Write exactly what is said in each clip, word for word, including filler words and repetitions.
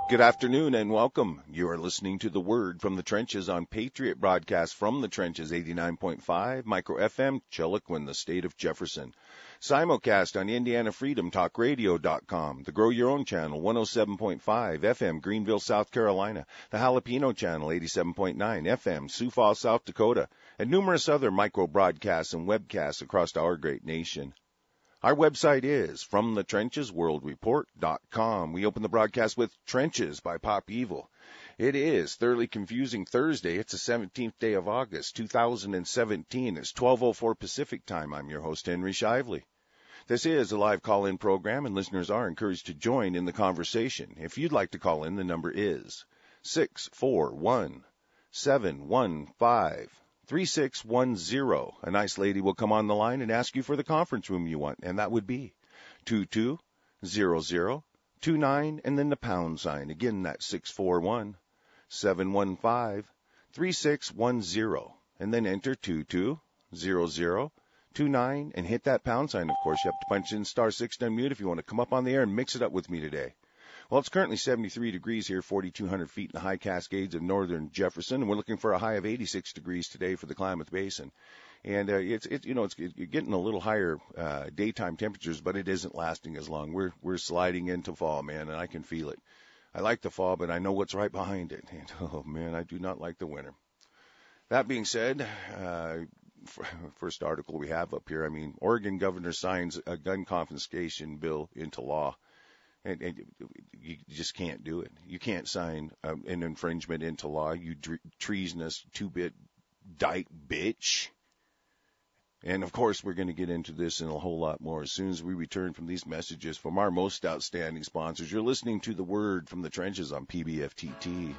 Good afternoon and welcome. You are listening to The Word from the Trenches on Patriot Broadcast from the Trenches eighty-nine point five, Micro F M, Chiloquin, the state of Jefferson. Simulcast on Indiana Freedom Talk Radio dot com, the Grow Your Own channel one oh seven point five F M, Greenville, South Carolina, the Jalapeno channel eighty-seven point nine F M, Sioux Falls, South Dakota, and numerous other micro broadcasts and webcasts across our great nation. Our website is from the trenches world report dot com. We open the broadcast with Trenches by Pop Evil. It is Thoroughly Confusing Thursday. It's the seventeenth day of August, two thousand seventeen. It's twelve oh four Pacific time. I'm your host, Henry Shively. This is a live call-in program, and listeners are encouraged to join in the conversation. If you'd like to call in, the number is six four one, seven one five, three six one zero. A nice lady will come on the line and ask you for the conference room you want, and that would be two two zero zero two nine and then the pound sign. Again, that's six four one, seven one five, three six one zero, and then enter two two zero zero two nine and hit that pound sign. Of course, you have to punch in star six to unmute if you want to come up on the air and mix it up with me today. Well, it's currently seventy-three degrees here, forty-two hundred feet in the high Cascades of northern Jefferson, and we're looking for a high of eighty-six degrees today for the Klamath Basin. And uh, it's, it, you know, it's you're getting a little higher uh, daytime temperatures, but it isn't lasting as long. We're we're sliding into fall, man, and I can feel it. I like the fall, but I know what's right behind it. And oh man, I do not like the winter. That being said, uh, first article we have up here. I mean, Oregon governor signs a gun confiscation bill into law. And, and you just can't do it. You can't sign um, an infringement into law, you dre- treasonous two-bit dyke bitch. And, of course, we're going to get into this and a whole lot more as soon as we return from these messages from our most outstanding sponsors. You're listening to The Word from the Trenches on P B F T T.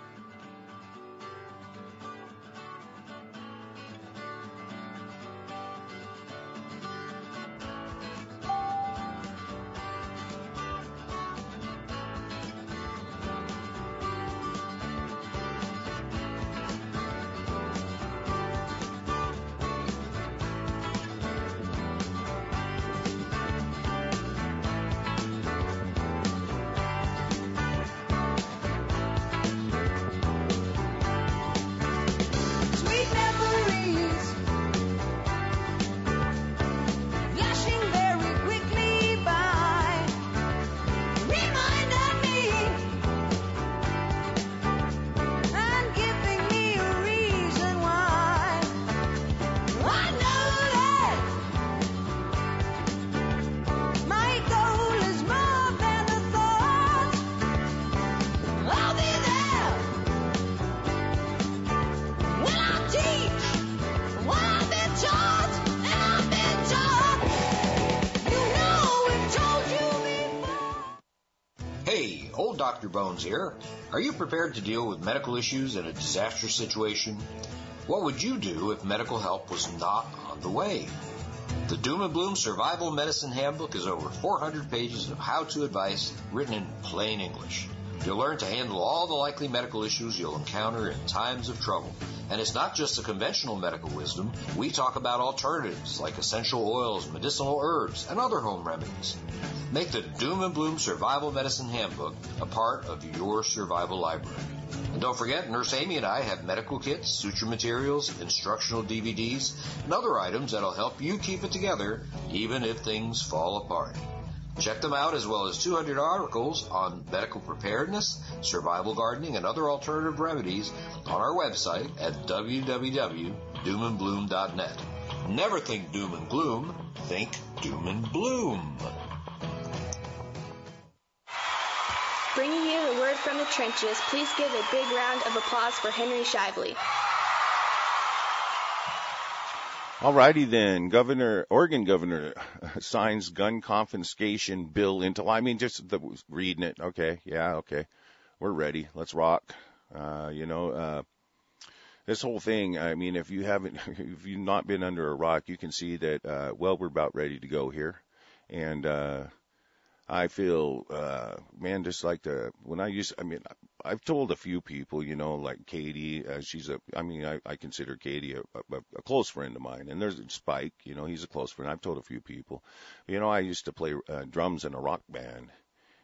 Doctor Bones here. Are you prepared to deal with medical issues in a disastrous situation? What would you do if medical help was not on the way? The Doom and Bloom Survival Medicine Handbook is over four hundred pages of how-to advice written in plain English. You'll learn to handle all the likely medical issues you'll encounter in times of trouble. And it's not just the conventional medical wisdom. We talk about alternatives like essential oils, medicinal herbs, and other home remedies. Make the Doom and Bloom Survival Medicine Handbook a part of your survival library. And don't forget, Nurse Amy and I have medical kits, suture materials, instructional D V Ds, and other items that'll help you keep it together even if things fall apart. Check them out, as well as two hundred articles on medical preparedness, survival gardening, and other alternative remedies on our website at w w w dot doom and bloom dot net. Never think doom and gloom, think doom and bloom. Bringing you the word from the trenches, please give a big round of applause for Henry Shively. All righty then, Governor, Oregon Governor signs gun confiscation bill into law. I mean, just the, reading it. Okay, yeah, okay, we're ready. Let's rock. Uh, you know, uh, this whole thing. I mean, if you haven't, if you've not been under a rock, you can see that. Uh, well, we're about ready to go here, and uh, I feel, uh, man, just like the, when I used, I mean, I've told a few people, you know, like Katie, uh, she's a, I mean, I, I consider Katie a, a, a close friend of mine. And there's Spike, you know, he's a close friend. I've told a few people, you know, I used to play uh, drums in a rock band.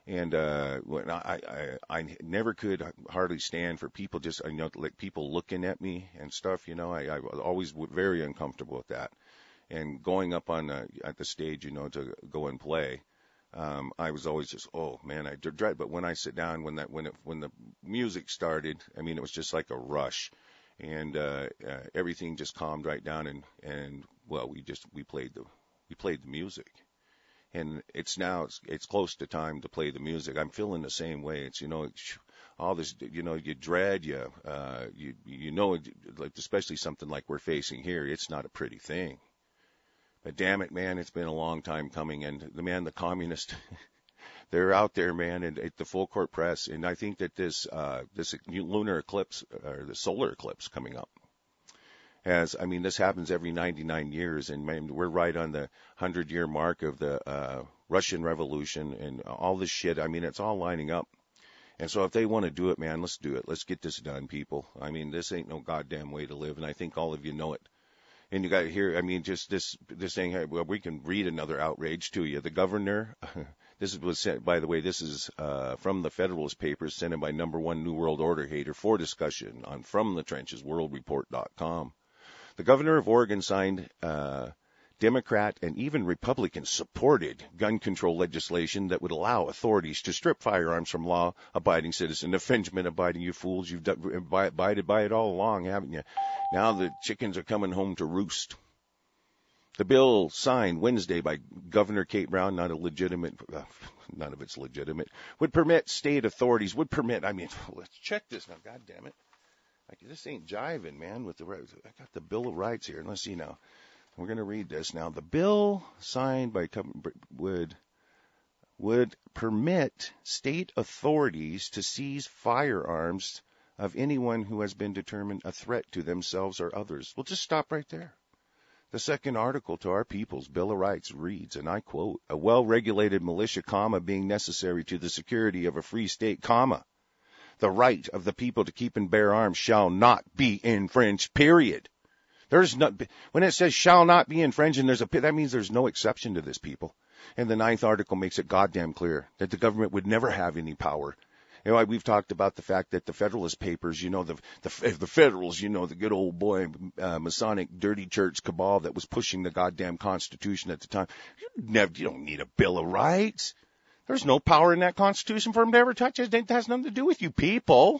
And uh, when I, I I never could hardly stand for people just, you know, like people looking at me and stuff, you know, I, I was always very uncomfortable with that. And going up on the, at the stage, you know, to go and play, um, I was always just, oh man, I dread. But when I sit down, when that, when it, when the music started, I mean, it was just like a rush, and uh, uh, everything just calmed right down, and and well, we just we played the we played the music. And it's now, it's, it's close to time to play the music. I'm feeling the same way. It's, you know, all this, you know, you dread, you, uh, you, you know, like, especially something like we're facing here, it's not a pretty thing. But damn it, man, it's been a long time coming. And the man, the communists, they're out there, man, and at the full court press. And I think that this, uh, this lunar eclipse, or the solar eclipse coming up, As, I mean, this happens every ninety-nine years, and man, we're right on the hundred-year mark of the uh, Russian Revolution and all this shit. I mean, it's all lining up. And so if they want to do it, man, let's do it. Let's get this done, people. I mean, this ain't no goddamn way to live, and I think all of you know it. And you got to hear, I mean, just this this thing, well, we can read another outrage to you. The governor, this was sent, by the way, this is uh, from the Federalist Papers, sent in by number one New World Order hater for discussion on From the Trenches World Report dot com. The governor of Oregon signed uh, Democrat and even Republican-supported gun control legislation that would allow authorities to strip firearms from law-abiding citizens. Infringement-abiding, you fools. You've done, abided by it all along, haven't you? Now the chickens are coming home to roost. The bill signed Wednesday by Governor Kate Brown, not a legitimate, uh, none of it's legitimate, would permit state authorities, would permit, I mean, let's check this now, God damn it. Like, this ain't jiving, man, with the, I got the Bill of Rights here. Let's see now. We're going to read this now. The bill signed by, would, would permit state authorities to seize firearms of anyone who has been determined a threat to themselves or others. We'll just stop right there. The second article to our people's Bill of Rights reads, and I quote, a well-regulated militia, comma, being necessary to the security of a free state, comma, the right of the people to keep and bear arms shall not be infringed, period. There's not, when it says shall not be infringed, and there's a, that means there's no exception to this, people. And the ninth article makes it goddamn clear that the government would never have any power. You know, we've talked about the fact that the Federalist Papers, you know, the the, the Federals, you know, the good old boy uh, Masonic dirty church cabal that was pushing the goddamn Constitution at the time. You never, you don't need a Bill of Rights. There's no power in that Constitution for them to ever touch it. It has nothing to do with you people.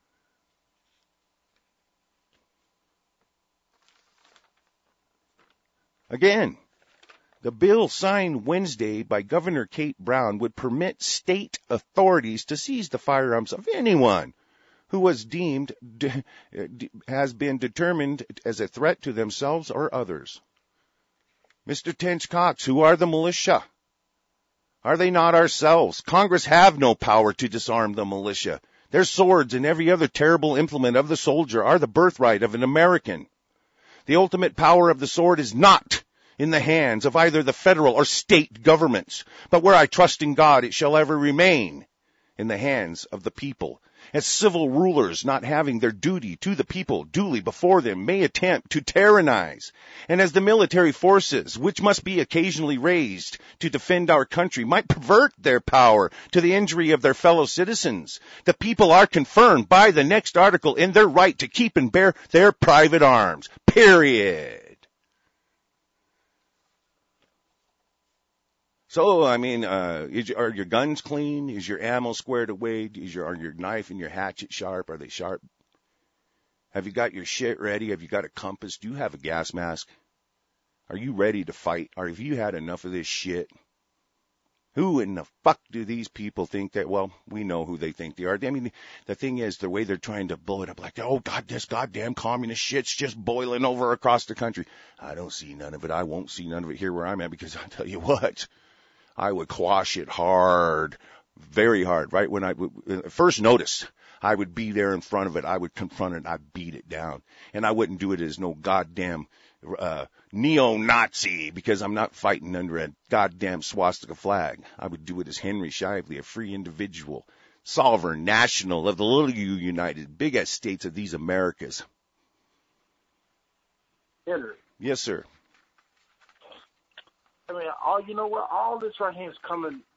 Again, the bill signed Wednesday by Governor Kate Brown would permit state authorities to seize the firearms of anyone who was deemed, de, de, has been determined as a threat to themselves or others. Mister Tench Cox, who are the militia? Are they not ourselves? Congress have no power to disarm the militia. Their swords and every other terrible implement of the soldier are the birthright of an American. The ultimate power of the sword is not in the hands of either the federal or state governments, but where I trust in God, it shall ever remain in the hands of the people. As civil rulers, not having their duty to the people duly before them, may attempt to tyrannize, and as the military forces, which must be occasionally raised to defend our country, might pervert their power to the injury of their fellow citizens, the people are confirmed by the next article in their right to keep and bear their private arms. Period. So, I mean, uh, is, are your guns clean? Is your ammo squared away? Is your, are your knife and your hatchet sharp? Are they sharp? Have you got your shit ready? Have you got a compass? Do you have a gas mask? Are you ready to fight? Or have you had enough of this shit? Who in the fuck do these people think that, well, we know who they think they are. I mean, the thing is, the way they're trying to blow it up, like, oh, God, this goddamn communist shit's just boiling over across the country. I don't see none of it. I won't see none of it here where I'm at, because I'll tell you what, I would quash it hard, very hard, right? When I would first notice, I would be there in front of it. I would confront it, and I'd beat it down. And I wouldn't do it as no goddamn uh, neo-Nazi, because I'm not fighting under a goddamn swastika flag. I would do it as Henry Shively, a free individual, sovereign, national of the little U united, big as states of these Americas. Henry. Yes, sir. I mean, all you know what? All this right here is coming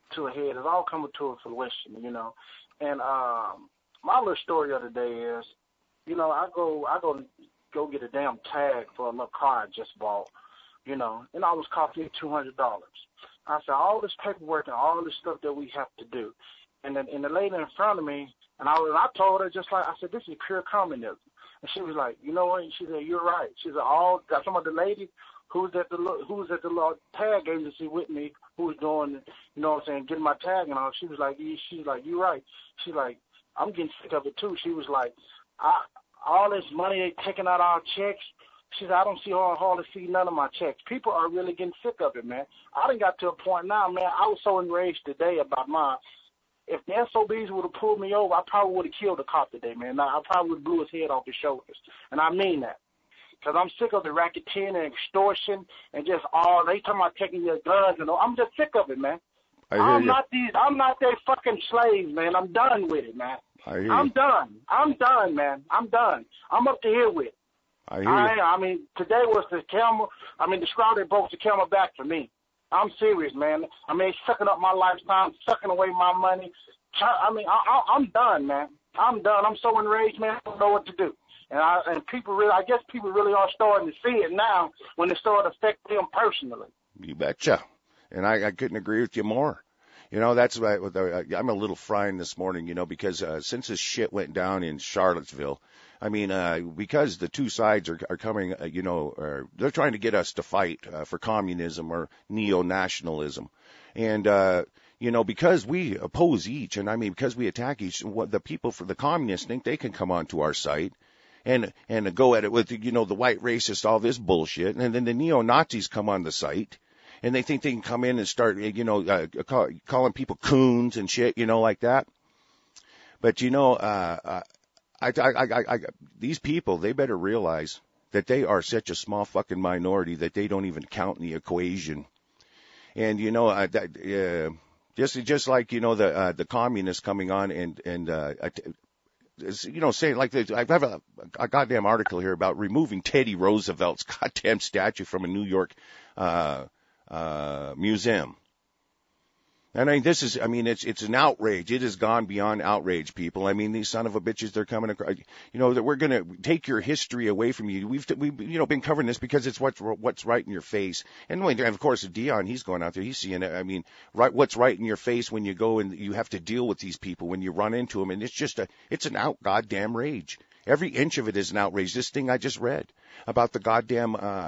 to a head. It's all coming to a fruition, you know. And um, my little story of the day is, you know, I go I go go get a damn tag for a little car I just bought, you know, and it almost cost me two hundred dollars. I said, all this paperwork and all this stuff that we have to do. And the, and the lady in front of me, and I, was, I told her just like, I said, this is pure communism. And she was like, you know what? She said, you're right. She said, all, got some of the lady who was at the who was at the tag agency with me, who was doing, you know what I'm saying, getting my tag and all. She was like, she's like, you're right. She's like, I'm getting sick of it too. She was like, I, all this money they taking out our checks. She said, I don't see how hard to see none of my checks. People are really getting sick of it, man. I done got to a point now, man. I was so enraged today about mine. If the S O Bs would have pulled me over, I probably would have killed the cop today, man. I probably would have blew his head off his shoulders. And I mean that. Because I'm sick of the racketeering and extortion and just all, they talking about taking your guns and all. I'm just sick of it, man. I hear I'm you. not these, I'm not their fucking slaves, man. I'm done with it, man. I hear I'm you. done. I'm done, man. I'm done. I'm up to here with it. I hear I, you. I mean, today was the camel. I mean, the straw that broke the camel back for me. I'm serious, man. I mean, it's sucking up my lifetime, sucking away my money. I mean, I, I, I'm done, man. I'm done. I'm so enraged, man. I don't know what to do. And I and people really, I guess people really are starting to see it now when it started to affect them personally. You betcha. And I, I couldn't agree with you more. You know, that's why I'm a little frying this morning, you know, because uh, since this shit went down in Charlottesville, I mean, uh, because the two sides are, are coming, uh, you know, are, they're trying to get us to fight uh, for communism or neo-nationalism. And, uh, you know, because we oppose each, and I mean, because we attack each, what the people for the communists think they can come onto our site and, and go at it with, you know, the white racist, all this bullshit. And then the neo-Nazis come on the site. And they think they can come in and start, you know, uh, call, calling people coons and shit, you know, like that. But, you know, uh, I, I, I, I, these people, they better realize that they are such a small fucking minority that they don't even count in the equation. And, you know, uh, that, uh, just, just like, you know, the, uh, the communists coming on and, and, uh, you know, saying like, the, I have a, a goddamn article here about removing Teddy Roosevelt's goddamn statue from a New York, uh, uh, museum. And I mean, this is, I mean, it's, it's an outrage. It has gone beyond outrage, people. I mean, these son of a bitches, they're coming across, you know, that we're going to take your history away from you. We've, we've, you know, been covering this because it's what's, what's right in your face. And when, of course, Dion, he's going out there, he's seeing it. I mean, right, what's right in your face when you go and you have to deal with these people, when you run into them. And it's just a, it's an out goddamn rage. Every inch of it is an outrage. This thing I just read about the goddamn, uh,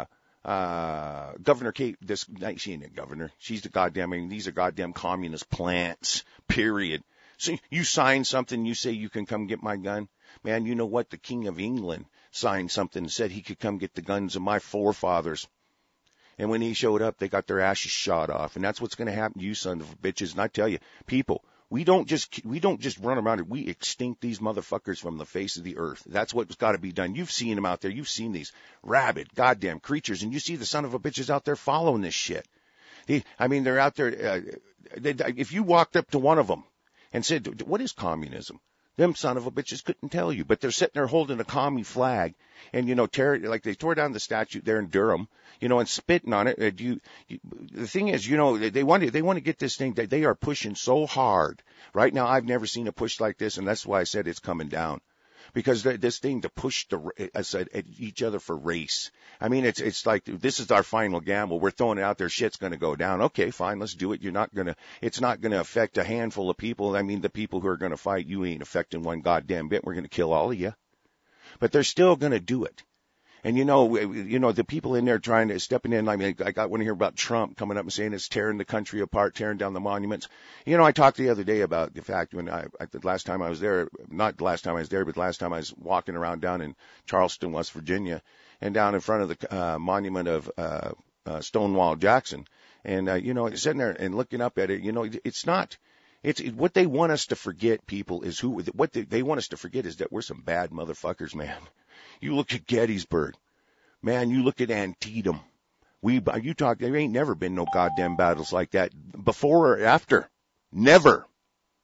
Uh, Governor Kate, this, she ain't a governor. She's the goddamn, I mean, these are goddamn communist plants, period. So you sign something, you say you can come get my gun. Man, you know what? The King of England signed something and said he could come get the guns of my forefathers. And when he showed up, they got their ashes shot off. And that's what's going to happen to you sons of bitches. And I tell you, people, we don't just, we don't just run around it. We extinct these motherfuckers from the face of the earth. That's what's got to be done. You've seen them out there. You've seen these rabid goddamn creatures, and you see the son of a bitches out there following this shit. They, I mean, they're out there. Uh, they, if you walked up to one of them and said, what is communism? Them son of a bitches couldn't tell you, but they're sitting there holding a commie flag and, you know, tear, like they tore down the statue there in Durham, you know, and spitting on it. Uh, you, you, the thing is, you know, they want to, they want to get this thing that they are pushing so hard right now. I've never seen a push like this. And that's why I said it's coming down. Because this thing to push the, I said, at each other for race. I mean, it's, it's like, this is our final gamble. We're throwing it out there. Shit's going to go down. Okay, fine. Let's do it. You're not going to, it's not going to affect a handful of people. I mean, the people who are going to fight, you ain't affecting one goddamn bit. We're going to kill all of you. But they're still going to do it. And you know, you know, the people in there trying to stepping in. I mean, I got one here about Trump coming up and saying it's tearing the country apart, tearing down the monuments. You know, I talked the other day about the fact when I, the last time I was there, not the last time I was there, but the last time I was walking around down in Charleston, West Virginia, and down in front of the uh, monument of uh, uh, Stonewall Jackson. And, uh, you know, sitting there and looking up at it, you know, it's not, it's it, what they want us to forget, people, is who, what they, they want us to forget is that we're some bad motherfuckers, man. You look at Gettysburg, man, you look at Antietam. We, you talk, there ain't never been no goddamn battles like that before or after. Never.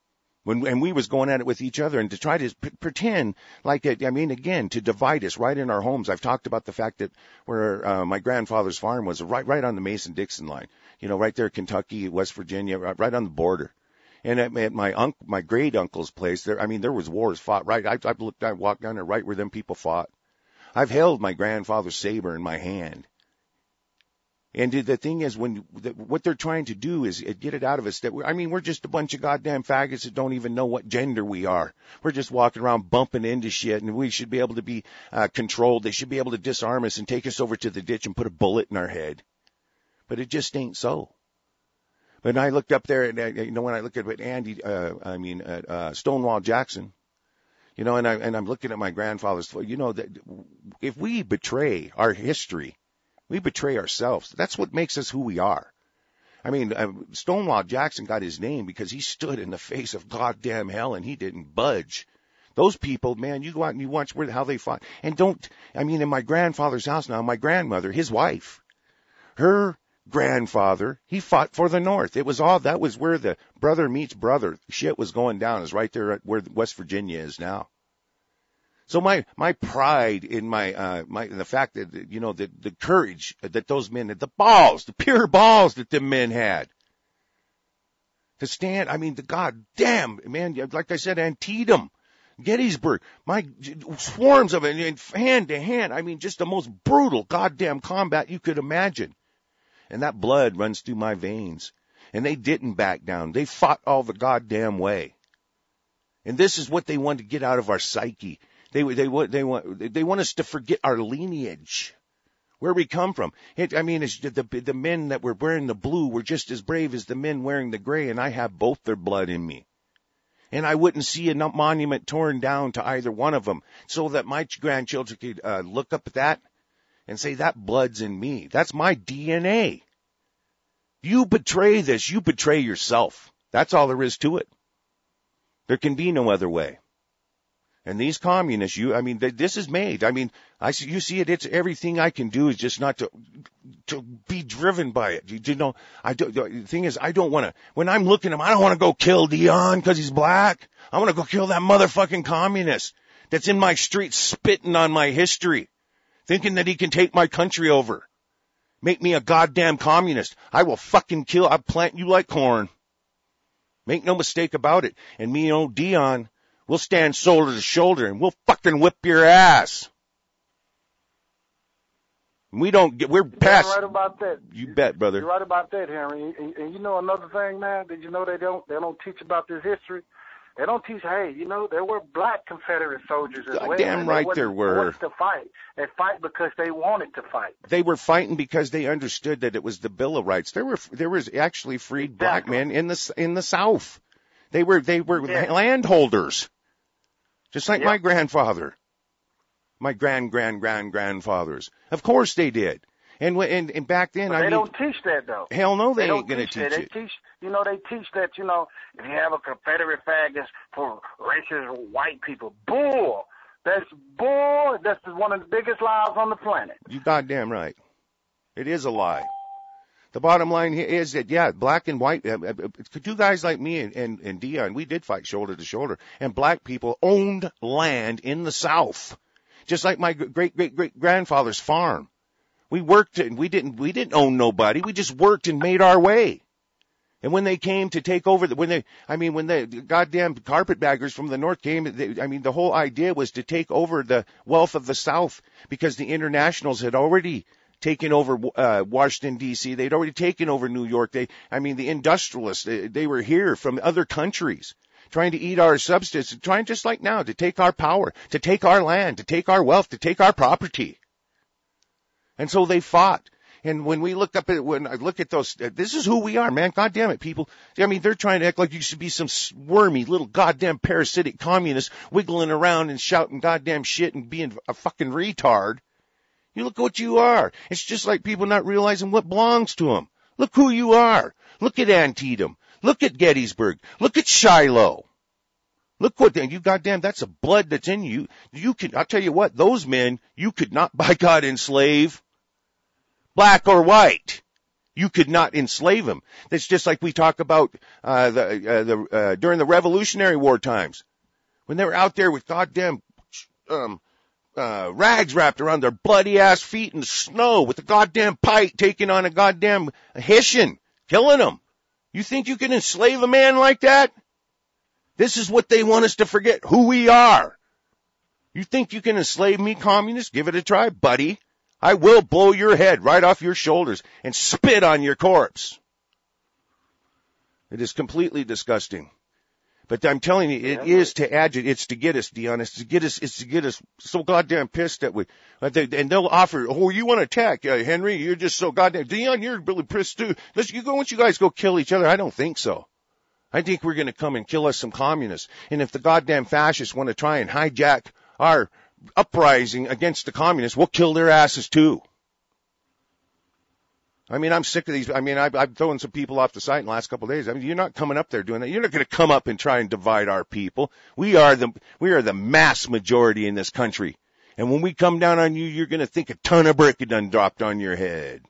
When, and we was going at it with each other and to try to p- pretend like it, I mean, again, to divide us right in our homes. I've talked about the fact that where, uh, my grandfather's farm was right, right on the Mason-Dixon line, you know, right there, Kentucky, West Virginia, right, right on the border. And at, at my uncle, my great uncle's place there, I mean, there was wars fought right. I, I looked, I walked down there right where them people fought. I've held my grandfather's saber in my hand. And the thing is, when the, what they're trying to do is get it out of us that we're, I mean, we're just a bunch of goddamn faggots that don't even know what gender we are. We're just walking around bumping into shit, and we should be able to be uh, controlled. They should be able to disarm us and take us over to the ditch and put a bullet in our head. But it just ain't so. But I looked up there, and uh, you know, when I look at what Andy, uh, I mean, uh, uh, Stonewall Jackson, you know, and I and I'm looking at my grandfather's, you know, that if we betray our history, we betray ourselves. That's what makes us who we are. I mean, uh, Stonewall Jackson got his name because he stood in the face of goddamn hell and he didn't budge. Those people, man, you go out and you watch where, how they fought. And don't, I mean, in my grandfather's house now, my grandmother, his wife, her grandfather, he fought for the North. It was all, that was where the brother meets brother shit was going down, is right there at where West Virginia is now. So my, my pride in my, uh, my, in the fact that, you know, the, the courage that those men had, the balls, the pure balls that the men had to stand, I mean, the goddamn, man, like I said, Antietam, Gettysburg, my swarms of it, hand to hand, I mean, just the most brutal goddamn combat you could imagine. And that blood runs through my veins. And they didn't back down. They fought all the goddamn way. And this is what they want to get out of our psyche. They they want they want they want us to forget our lineage, where we come from. It, I mean, it's the the men that were wearing the blue were just as brave as the men wearing the gray, and I have both their blood in me. And I wouldn't see a monument torn down to either one of them, so that my grandchildren could uh, look up at that and say that blood's in me. That's my D N A. You betray this, you betray yourself. That's all there is to it. There can be no other way. And these communists, you, I mean, they, this is made. I mean, I see, you see it. It's everything I can do is just not to, to be driven by it. You, you know, I do, the thing is, I don't want to, when I'm looking at him, I don't want to go kill Dion because he's black. I want to go kill that motherfucking communist that's in my street spitting on my history, thinking that he can take my country over. Make me a goddamn communist. I will fucking kill, I'll plant you like corn. Make no mistake about it. And me and old Dion, we'll stand shoulder to shoulder and we'll fucking whip your ass. We don't get, we're past. You're right about that. You bet, brother. You're right about that, Henry. And, and you know another thing, man, did you know they don't, they don't teach about this history? They don't teach, hey, you know, there were black Confederate soldiers as well. Damn right there were. To fight. They fight because they wanted to fight. They were fighting because they understood that it was the Bill of Rights. There were, there was actually freed exactly. black men in the, in the South. They were, they were yeah. landholders. Just like yep. my grandfather. My grand, grand, grand, grandfathers. Of course they did. And and, and back then, but I they mean, don't teach that though. Hell no, they, they ain't gonna teach, teach that. it. They teach, you know, they teach that, you know, if you have a Confederate flag, it's for racist white people. Bull. That's bull. That's one of the biggest lies on the planet. You goddamn right. It is a lie. The bottom line here is that, yeah, black and white, uh, uh, two guys like me and, and, and Dion, we did fight shoulder to shoulder. And black people owned land in the South, just like my great great great grandfather's farm. We worked and we didn't, we didn't own nobody. We just worked and made our way. And when they came to take over, the, when they, I mean, when the goddamn carpetbaggers from the North came, they, I mean, the whole idea was to take over the wealth of the South because the internationals had already taken over, uh, Washington, D C. They'd already taken over New York. They, I mean, the industrialists, they, they were here from other countries trying to eat our substance, trying just like now to take our power, to take our land, to take our wealth, to take our property. And so they fought. And when we look up at, when I look at those, this is who we are, man. God damn it, people. I mean, they're trying to act like you should be some wormy little goddamn parasitic communist wiggling around and shouting goddamn shit and being a fucking retard. You look what you are. It's just like people not realizing what belongs to them. Look who you are. Look at Antietam. Look at Gettysburg. Look at Shiloh. Look what, you goddamn, that's a blood that's in you. You can, I'll tell you what, those men, you could not, by God, enslave. Black or white. You could not enslave them. That's just like we talk about uh, the, uh, the uh, during the Revolutionary War times, when they were out there with goddamn um, uh, rags wrapped around their bloody ass feet in the snow, with a goddamn pike taking on a goddamn Hessian, killing them. You think you can enslave a man like that? This is what they want us to forget, who we are. You think you can enslave me, communist? Give it a try, buddy. I will blow your head right off your shoulders and spit on your corpse. It is completely disgusting. But I'm telling you, it yeah, is to agitate. It's to get us, Dion. It's to get us. It's to get us so goddamn pissed that we. And they'll offer, oh, you want to attack, uh, Henry? You're just so goddamn. Dion, you're really pissed too. Let's you go. Why don't you guys go kill each other? I don't think so. I think we're going to come and kill us some communists. And if the goddamn fascists want to try and hijack our uprising against the communists, we'll kill their asses too. I mean, I'm sick of these. I mean, I've, I've thrown some people off the site in the last couple of days. I mean, you're not coming up there doing that. You're not going to come up and try and divide our people. We are the, we are the mass majority in this country. And when we come down on you, you're going to think a ton of brick had done dropped on your head.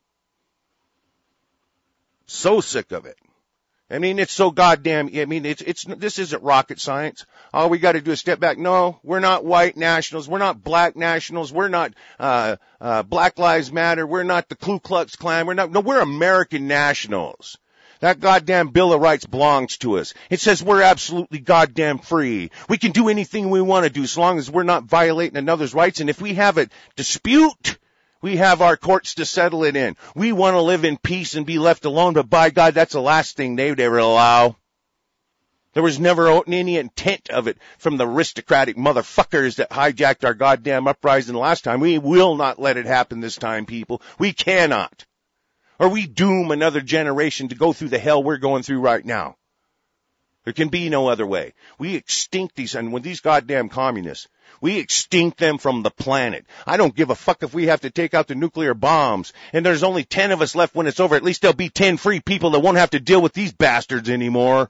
So sick of it. I mean, it's so goddamn, I mean, it's, it's, this isn't rocket science. All we got to do is step back. No, we're not white nationals. We're not black nationals. We're not, uh, uh, Black Lives Matter. We're not the Ku Klux Klan. We're not, no, we're American nationals. That goddamn Bill of Rights belongs to us. It says we're absolutely goddamn free. We can do anything we want to do as long as we're not violating another's rights. And if we have a dispute, we have our courts to settle it in. We want to live in peace and be left alone, but by God, that's the last thing they'd ever allow. There was never any intent of it from the aristocratic motherfuckers that hijacked our goddamn uprising last time. We will not let it happen this time, people. We cannot. Or we doom another generation to go through the hell we're going through right now. There can be no other way. We extinct these, and when these goddamn communists, we extinct them from the planet. I don't give a fuck if we have to take out the nuclear bombs, and there's only ten of us left when it's over. At least there'll be ten free people that won't have to deal with these bastards anymore.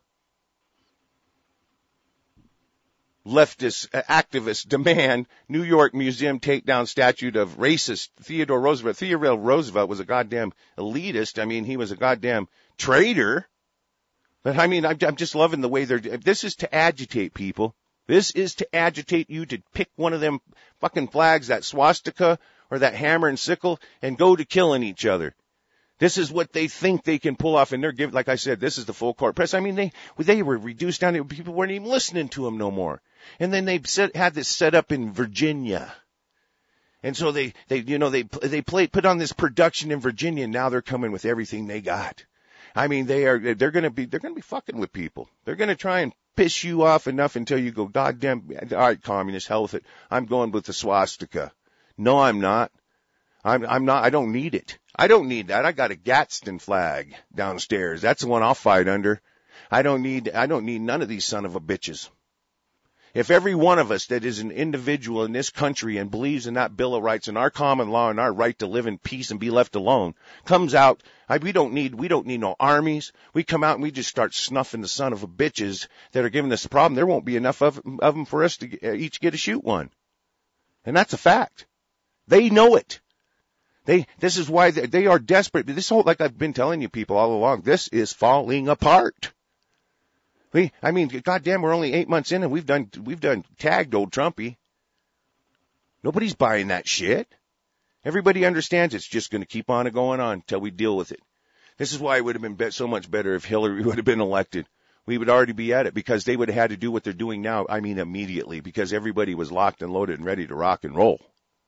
Leftist uh, activists demand New York Museum take down statue of racist Theodore Roosevelt. Theodore Roosevelt was a goddamn elitist. I mean, he was a goddamn traitor. But I mean, I'm, I'm just loving the way they're, this is to agitate people. This is to agitate you to pick one of them fucking flags, that swastika or that hammer and sickle, and go to killing each other. This is what they think they can pull off, and they're giving, like I said, this is the full court press. I mean, they they were reduced down to, people weren't even listening to them no more. And then they set, had this set up in Virginia. And so they, they, you know, they, they played, put on this production in Virginia, and now they're coming with everything they got. I mean, they are, they're gonna be, they're gonna be fucking with people. They're gonna try and piss you off enough until you go, goddamn, all right, communist, hell with it. I'm going with the swastika. No, I'm not. I'm, I'm not, I don't need it. I don't need that. I got a Gadsden flag downstairs. That's the one I'll fight under. I don't need, I don't need none of these son of a bitches. If every one of us that is an individual in this country and believes in that Bill of Rights and our common law and our right to live in peace and be left alone comes out, I, we don't need, we don't need no armies. We come out and we just start snuffing the son of a bitches that are giving us the problem. There won't be enough of, of them for us to each get to shoot one. And that's a fact. They know it. They, this is why they, they are desperate. This whole, like I've been telling you people all along, this is falling apart. We, I mean, goddamn, we're only eight months in and we've done, we've done tagged old Trumpy. Nobody's buying that shit. Everybody understands it's just going to keep on going on until we deal with it. This is why it would have been so much better if Hillary would have been elected. We would already be at it because they would have had to do what they're doing now. I mean, immediately, because everybody was locked and loaded and ready to rock and roll.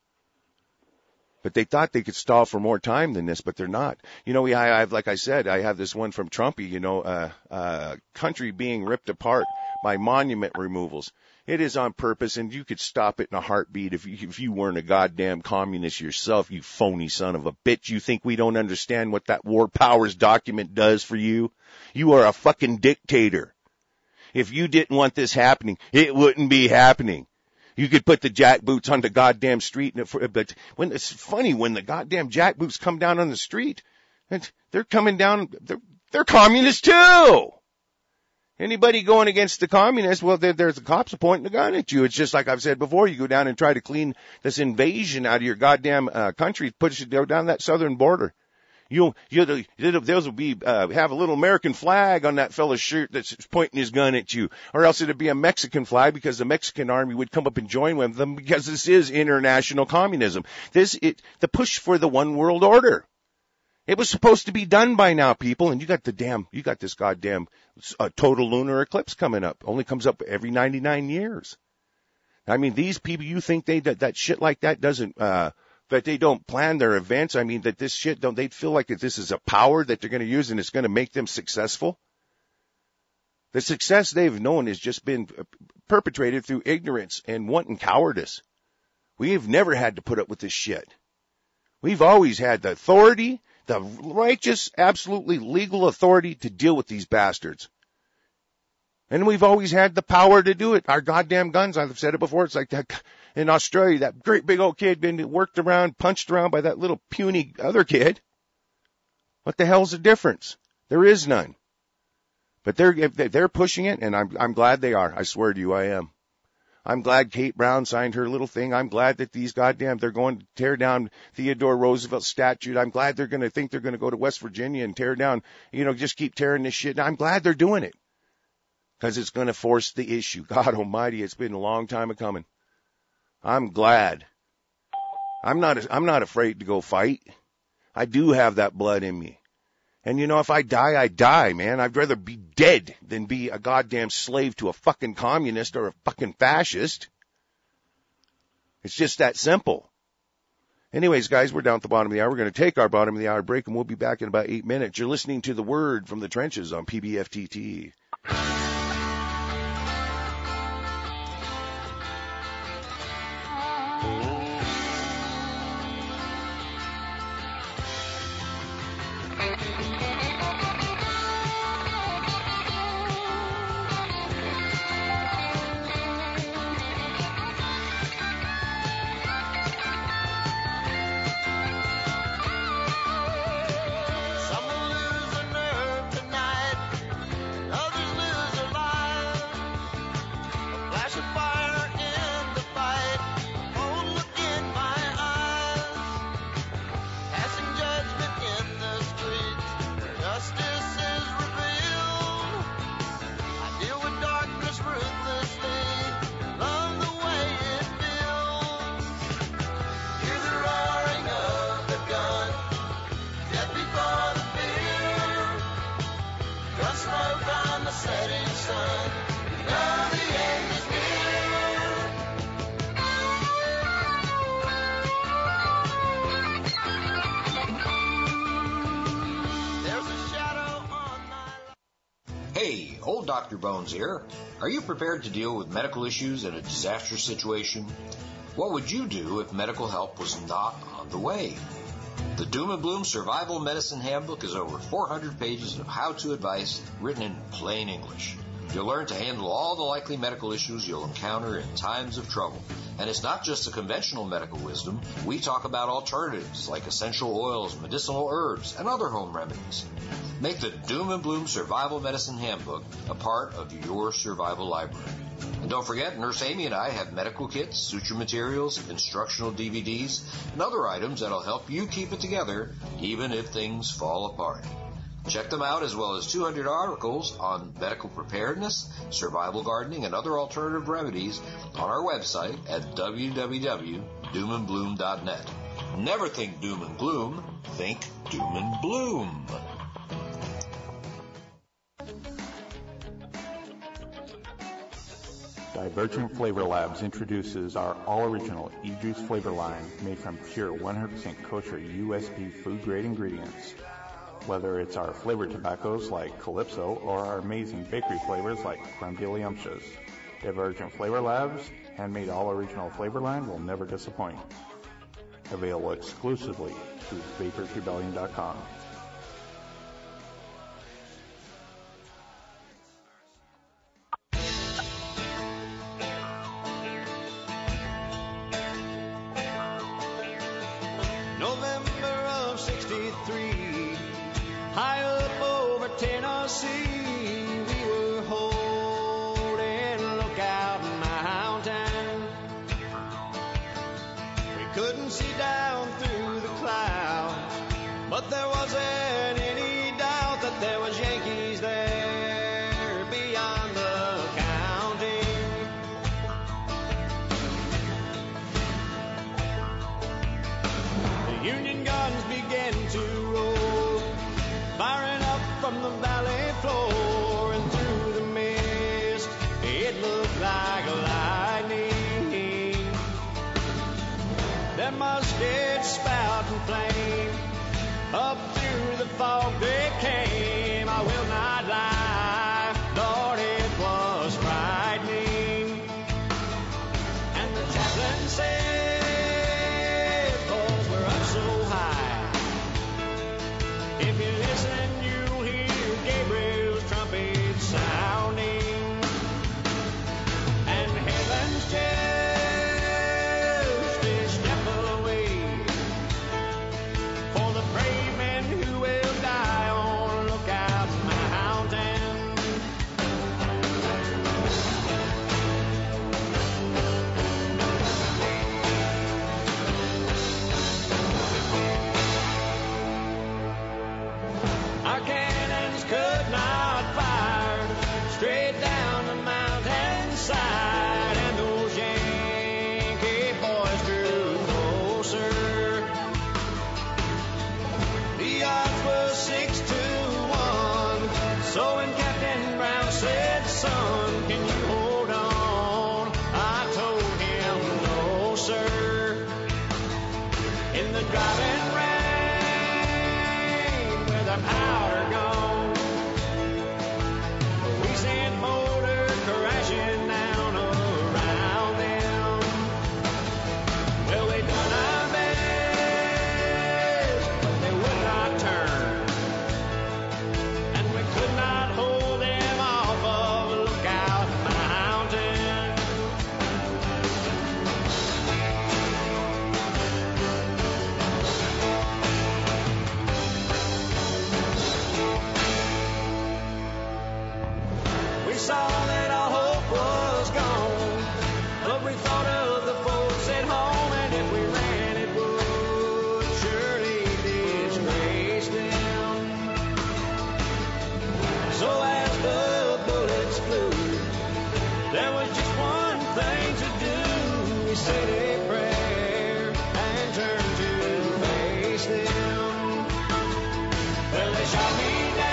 But they thought they could stall for more time than this, but they're not. You know, we, I have, like I said, I have this one from Trumpy, you know, uh, uh, country being ripped apart by monument removals. It is on purpose, and you could stop it in a heartbeat if you, if you weren't a goddamn communist yourself, you phony son of a bitch. You think we don't understand what that War Powers document does for you? You are a fucking dictator. If you didn't want this happening, it wouldn't be happening. You could put the jackboots on the goddamn street, but when it's funny when the goddamn jackboots come down on the street, and they're coming down, they're, they're communists too. Anybody going against the communists, well, there, there's the cops pointing a gun at you. It's just like I've said before, you go down and try to clean this invasion out of your goddamn uh, country, put it down that southern border. You'll, you'll, you'll those will be, uh, have a little American flag on that fella's shirt that's pointing his gun at you. Or else it'd be a Mexican flag because the Mexican army would come up and join with them because this is international communism. This, it, the push for the one world order. It was supposed to be done by now, people, and you got the damn, you got this goddamn uh, total lunar eclipse coming up. Only comes up every ninety-nine years. I mean, these people, you think they, that, that shit like that doesn't, uh, that they don't plan their events. I mean, that this shit don't, they feel like this is a power that they're going to use and it's going to make them successful. The success they've known has just been perpetrated through ignorance and wanton cowardice. We've never had to put up with this shit. We've always had the authority, the righteous, absolutely legal authority to deal with these bastards. And we've always had the power to do it. Our goddamn guns, I've said it before, it's like that in Australia, that great big old kid being worked around, punched around by that little puny other kid. What the hell's the difference? There is none. But they're, they're pushing it, and I'm, I'm glad they are. I swear to you, I am. I'm glad Kate Brown signed her little thing. I'm glad that these goddamn, they're going to tear down Theodore Roosevelt's statue. I'm glad they're going to think they're going to go to West Virginia and tear down, you know, just keep tearing this shit. I'm glad they're doing it. Because it's going to force the issue. God almighty, it's been a long time of coming. I'm glad. I'm not, I'm not afraid to go fight. I do have that blood in me. And you know, if I die, I die, man. I'd rather be dead than be a goddamn slave to a fucking communist or a fucking fascist. It's just that simple. Anyways, guys, we're down at the bottom of the hour. We're going to take our bottom of the hour break, and we'll be back in about eight minutes. You're listening to The Word from the Trenches on P B F T T. Hey, old Doctor Bones here. Are you prepared to deal with medical issues in a disaster situation? What would you do if medical help was not on the way? The Doom and Bloom Survival Medicine Handbook is over four hundred pages of how-to advice written in plain English. You'll learn to handle all the likely medical issues you'll encounter in times of trouble. And it's not just the conventional medical wisdom. We talk about alternatives like essential oils, medicinal herbs, and other home remedies. Make the Doom and Bloom Survival Medicine Handbook a part of your survival library. And don't forget, Nurse Amy and I have medical kits, suture materials, instructional D V Ds, and other items that'll help you keep it together even if things fall apart. Check them out, as well as two hundred articles on medical preparedness, survival gardening, and other alternative remedies on our website at w w w dot doom and bloom dot net. Never think doom and gloom, think doom and bloom. Divergent Flavor Labs introduces our all-original e-juice flavor line made from pure one hundred percent kosher U S P food-grade ingredients. Whether it's our flavored tobaccos like Calypso or our amazing bakery flavors like Creme de Liumptious, Divergent Flavor Labs' handmade all-original flavor line will never disappoint. Available exclusively through vapors rebellion dot com. But there wasn't any doubt that there was Yankees there beyond the counting. The Union guns began to roll, firing up from the valley floor, and through the mist it looked like lightning. Their muskets spouting flame, up through the fog they came. I will not lie, Lord, it was frightening. And the chaplain said, "Boys, we're up so high. If you listen, you'll hear Gabriel's trumpet sounding, and heaven's just a step away for the brave men who will die on Lookout Mountain." Our cannons could not fire straight down the mountainside, and those Yankee boys drew closer. The odds were six to one. So when Captain Brown said, "Son, can you hold on?" I told him, "No, sir." In the driving rain, with our powder gone, we sent motor crashing down around them. Well, they done our best, but they would not turn, and we could not hold them off of Lookout Mountain. We saw that our hope was gone, but we thought of the folks at home, and if we ran, it would surely disgrace them. So as the bullets flew, there was just one thing to do. We said a prayer and turned to face them. Well, they shot me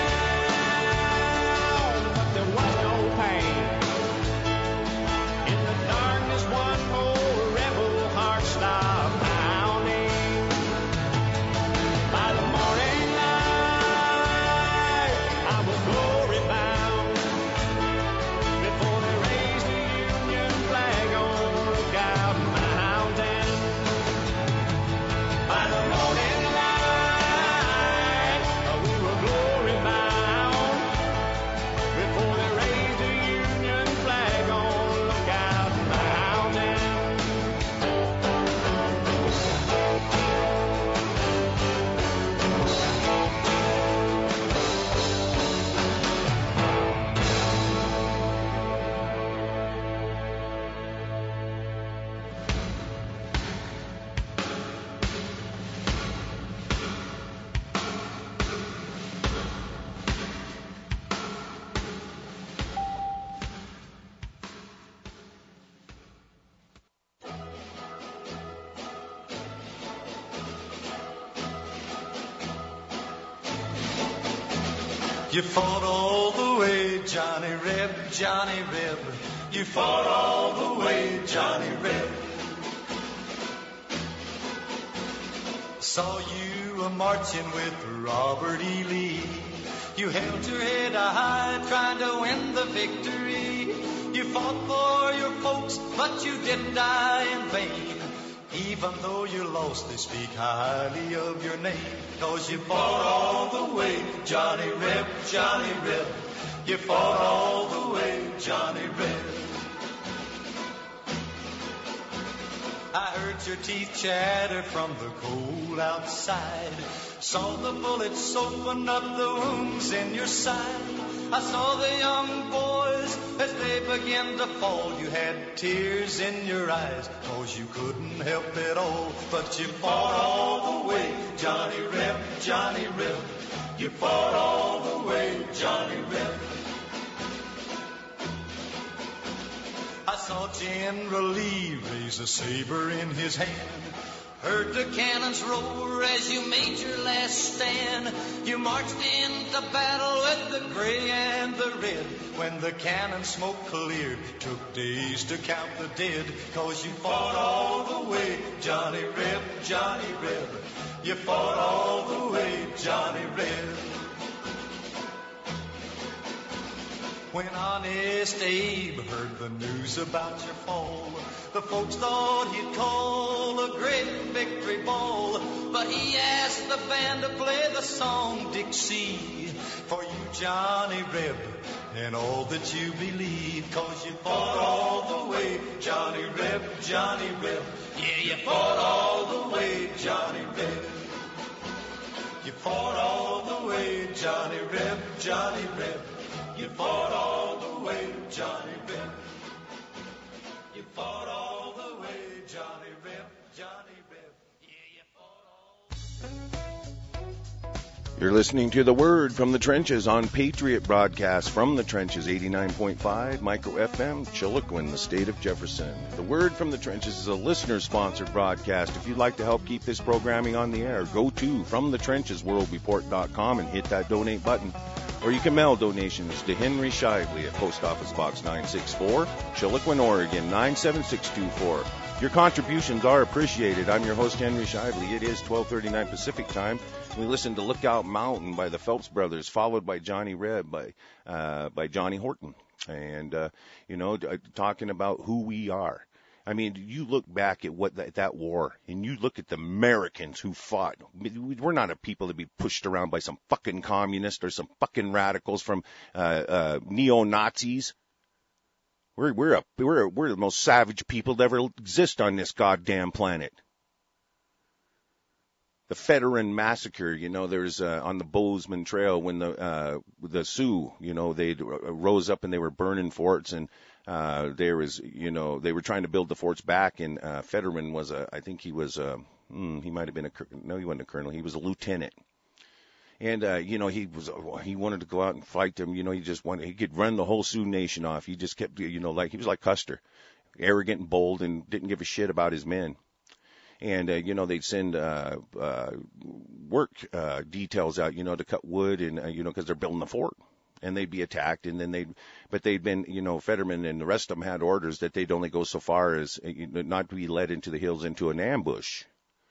down, but there was no pain. In the darkness, one more rebel heart stopped pounding. By the morning light, I was glory bound, before they raised the Union flag on Lookout Mountain. By the morning light, we were glory bound, before they raised the Union flag on Lookout Mountain. You fought all the way, Johnny Reb, Johnny Reb. You fought all the way, Johnny Reb. Saw you a-marching with Robert E. Lee. You held your head high, trying to win the victory. You fought for your folks, but you didn't die in vain. Even though you lost, they speak highly of your name. 'Cause you fought all the way, Johnny Reb, Johnny Reb. You fought all the way, Johnny Reb. I heard your teeth chatter from the cold outside. Saw the bullets open up the wounds in your side. I saw the young boys as they began to fall. You had tears in your eyes, cause you couldn't help it all. But you fought all the way, Johnny Reb, Johnny Reb. You fought all the way, Johnny Reb. I saw General Lee raise a saber in his hand. Heard the cannons roar as you made your last stand. You marched into battle with the gray and the red. When the cannon smoke cleared, took days to count the dead. Cause you fought all the way, Johnny Reb, Johnny Reb. You fought all the way, Johnny Reb. When Honest Abe heard the news about your fall, the folks thought he'd call a great victory ball. But he asked the band to play the song Dixie for you, Johnny Reb, and all that you believe. Cause you fought all the way, Johnny Reb, Johnny Reb. Yeah, you fought all the way, Johnny Reb. You fought all the way, Johnny Reb, Johnny Reb. You fought all the way, Johnny Reb. You fought all the way, Johnny Reb, Johnny Reb. Yeah, you fought all. You're listening to The Word from the Trenches on Patriot Broadcast from the Trenches, eighty-nine point five, Micro F M, Chiloquin, the state of Jefferson. The Word from the Trenches is a listener-sponsored broadcast. If you'd like to help keep this programming on the air, go to from the trenches world report dot com and hit that donate button. Or you can mail donations to Henry Shively at Post Office Box nine sixty-four, Chiloquin, Oregon nine seven six two four. Your contributions are appreciated. I'm your host, Henry Shively. It is twelve thirty-nine Pacific Time. We listen to Lookout Mountain by the Phelps Brothers, followed by Johnny Reb by uh, by Johnny Horton. And, uh, you know, talking about who we are. I mean, you look back at what that, that war, and you look at the Americans who fought. We're not a people to be pushed around by some fucking communists or some fucking radicals from uh, uh, neo-Nazis. We're we're a, we're we're the most savage people to ever exist on this goddamn planet. The Federin massacre, you know, there's uh, on the Bozeman Trail when the uh, the Sioux, you know, they rose up and they were burning forts, and uh, there was, you know, they were trying to build the forts back, and uh, Federin was a, I think he was a, mm, he might have been a, no, he wasn't a colonel, he was a lieutenant. And, uh, you know, he was, he wanted to go out and fight them. You know, he just wanted, he could run the whole Sioux Nation off. He just kept, you know, like, he was like Custer, arrogant and bold and didn't give a shit about his men. And, uh, you know, they'd send, uh, uh, work, uh, details out, you know, to cut wood and, uh, you know, cause they're building the fort. And they'd be attacked, and then they'd, but they'd been, you know, Fetterman and the rest of them had orders that they'd only go so far as uh, not to be led into the hills into an ambush.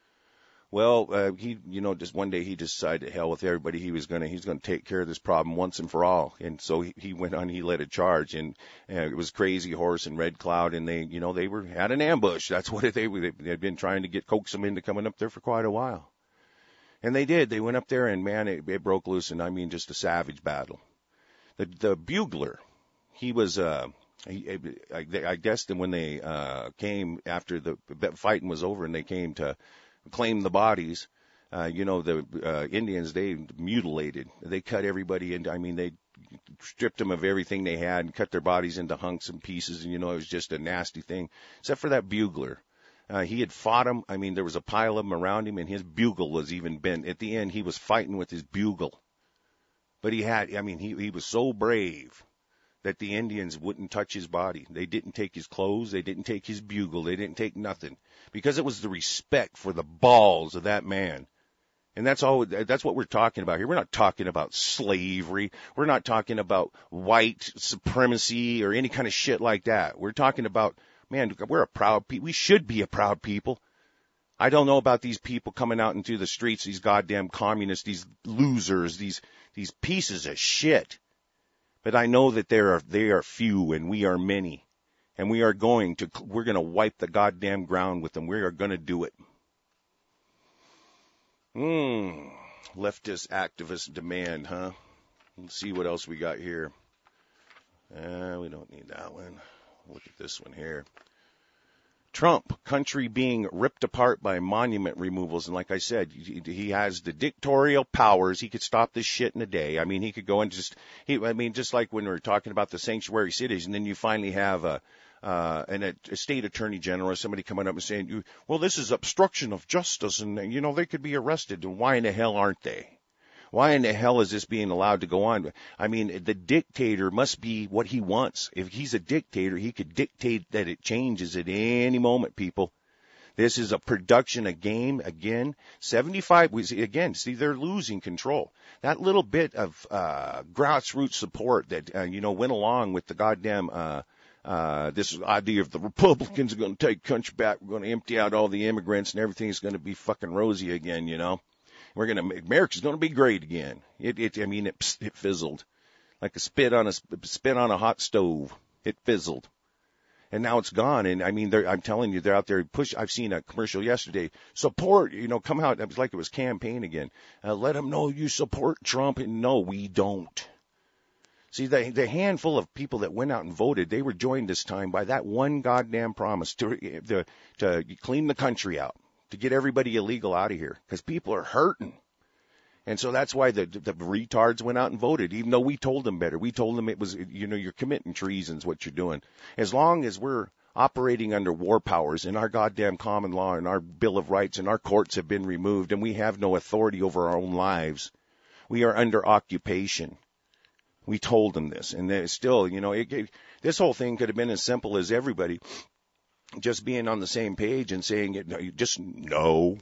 Well, uh, he, you know, just one day he decided to hell with everybody. He was gonna, he's gonna take care of this problem once and for all. And so he, he went on, he led a charge, and uh, it was Crazy Horse and Red Cloud, and they, you know, they were had an ambush. That's what they were. They had been trying to get coax them into coming up there for quite a while, and they did. They went up there, and man, it, it broke loose, and I mean, just a savage battle. The the bugler, he was, uh, he, I, I guess that when they uh, came after the fighting was over and they came to claim the bodies, uh, you know, the uh, Indians, they mutilated. They cut everybody into, I mean, they stripped them of everything they had and cut their bodies into hunks and pieces, and, you know, it was just a nasty thing, except for that bugler. Uh, he had fought him. I mean, there was a pile of them around him, and his bugle was even bent. At the end, he was fighting with his bugle. But he had, I mean, he, he was so brave that the Indians wouldn't touch his body. They didn't take his clothes. They didn't take his bugle. They didn't take nothing, because it was the respect for the balls of that man. And that's all, that's what we're talking about here. We're not talking about slavery. We're not talking about white supremacy or any kind of shit like that. We're talking about, man, we're a proud people. We should be a proud people. I don't know about these people coming out into the streets, these goddamn communists, these losers, these these pieces of shit. But I know that there are they are few and we are many, and we are going to we're going to wipe the goddamn ground with them. We are going to do it. Hmm. Leftist activist demand, huh? Let's see what else we got here. Uh, we don't need that one. Look at this one here. Trump, country being ripped apart by monument removals. And like I said, he has the dictatorial powers. He could stop this shit in a day. I mean, he could go and just, he, I mean, just like when we were talking about the sanctuary cities, and then you finally have a, uh, an, a state attorney general or somebody coming up and saying, well, this is obstruction of justice, and, you know, they could be arrested. And why in the hell aren't they? Why in the hell is this being allowed to go on? I mean, the dictator must be what he wants. If he's a dictator, he could dictate that it changes at any moment, people. This is a production, a game, again, seventy-five, again, see, they're losing control. That little bit of uh grassroots support that, uh, you know, went along with the goddamn, uh uh this idea of the Republicans are going to take country back, we're going to empty out all the immigrants, and everything's going to be fucking rosy again, you know. We're going to, America's going to be great again. It, it, I mean, it, it fizzled like a spit on a, spit on a hot stove. It fizzled. And now it's gone. And I mean, I'm telling you, they're out there push. I've seen a commercial yesterday. Support, you know, come out. It was like it was campaign again. Uh, let them know you support Trump. And no, we don't. See, the, the handful of people that went out and voted, they were joined this time by that one goddamn promise to, to, to clean the country out, to get everybody illegal out of here, because people are hurting. And so that's why the, the retards went out and voted, even though we told them better. We told them it was, you know, you're committing treason is what you're doing. As long as we're operating under war powers and our goddamn common law and our Bill of Rights and our courts have been removed and we have no authority over our own lives, we are under occupation. We told them this. And then still, you know, it, it, this whole thing could have been as simple as everybody just being on the same page and saying it, just no,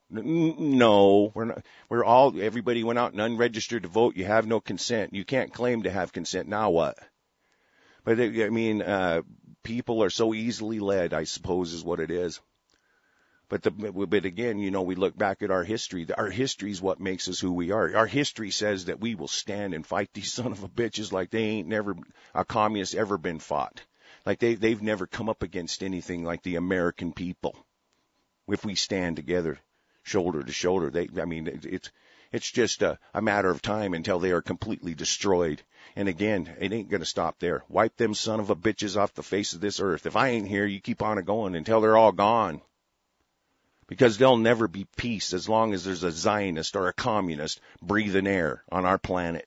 no, we're not, we're all, everybody went out and unregistered to vote. You have no consent. You can't claim to have consent. Now what? But I mean, uh, people are so easily led, I suppose is what it is. But the, but again, you know, we look back at our history. Our history is what makes us who we are. Our history says that we will stand and fight these son of a bitches like they ain't never, a communist ever been fought. Like they, they've never come up against anything like the American people. If we stand together, shoulder to shoulder, they, I mean, it, it's, it's just a, a matter of time until they are completely destroyed. And again, it ain't going to stop there. Wipe them son of a bitches off the face of this earth. If I ain't here, you keep on going until they're all gone. Because there'll never be peace as long as there's a Zionist or a communist breathing air on our planet.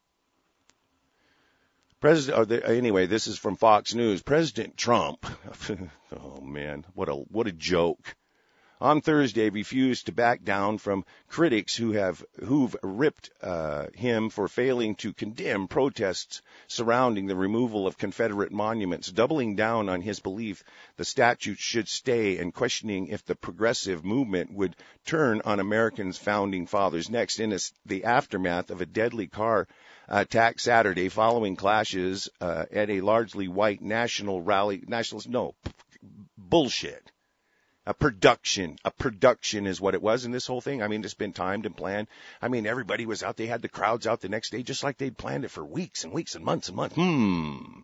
President, oh, anyway, this is from Fox News. President Trump, oh man, what a what a joke. On Thursday, refused to back down from critics who have who've ripped uh, him for failing to condemn protests surrounding the removal of Confederate monuments, doubling down on his belief the statute should stay and questioning if the progressive movement would turn on Americans' founding fathers. Next, in a, the aftermath of a deadly car attack Saturday following clashes uh, at a largely white national rally, nationalist, no, bullshit. A production, a production is what it was in this whole thing. I mean, it's been timed and planned. I mean, everybody was out. They had the crowds out the next day just like they'd planned it for weeks and weeks and months and months. Hmm.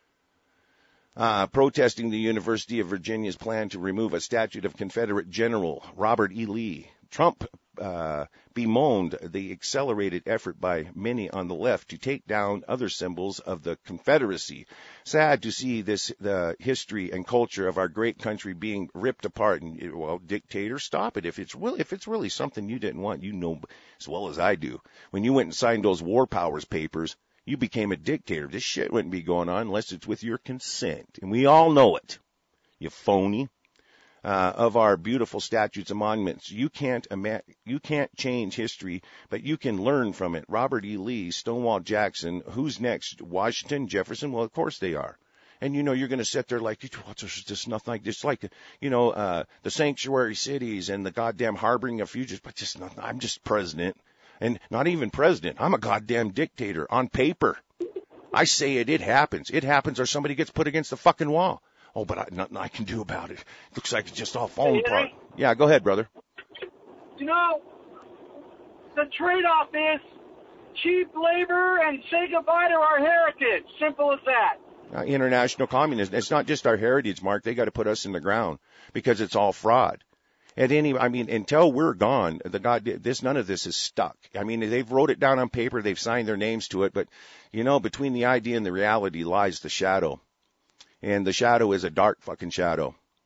Uh, protesting the University of Virginia's plan to remove a statue of Confederate General Robert E. Lee. Trump uh, bemoaned the accelerated effort by many on the left to take down other symbols of the Confederacy. Sad to see this, the history and culture of our great country being ripped apart. And, well, dictator, stop it. If it's really, if it's really something you didn't want, you know as well as I do. When you went and signed those war powers papers, you became a dictator. This shit wouldn't be going on unless it's with your consent. And we all know it. You phony. Uh, of our beautiful statutes and monuments. You can't ima- you can't change history, but you can learn from it. Robert E. Lee, Stonewall Jackson, who's next? Washington, Jefferson? Well, of course they are. And, you know, you're going to sit there like, what's there's just nothing like this, like, you know, uh, the sanctuary cities and the goddamn harboring of fugitives, but just nothing. I'm just president. And not even president. I'm a goddamn dictator on paper. I say it, it happens. It happens or somebody gets put against the fucking wall. Oh, but I, nothing I can do about it. Looks like it's just all falling hey, apart. hey. Yeah, go ahead, brother. You know, the trade-off is cheap labor and say goodbye to our heritage. Simple as that. Uh, international communism. It's not just our heritage, Mark. They got to put us in the ground because it's all fraud. At any, I mean, until we're gone, the God, this none of this is stuck. I mean, they've wrote it down on paper. They've signed their names to it, but you know, between the idea and the reality lies the shadow. And the shadow is a dark fucking shadow.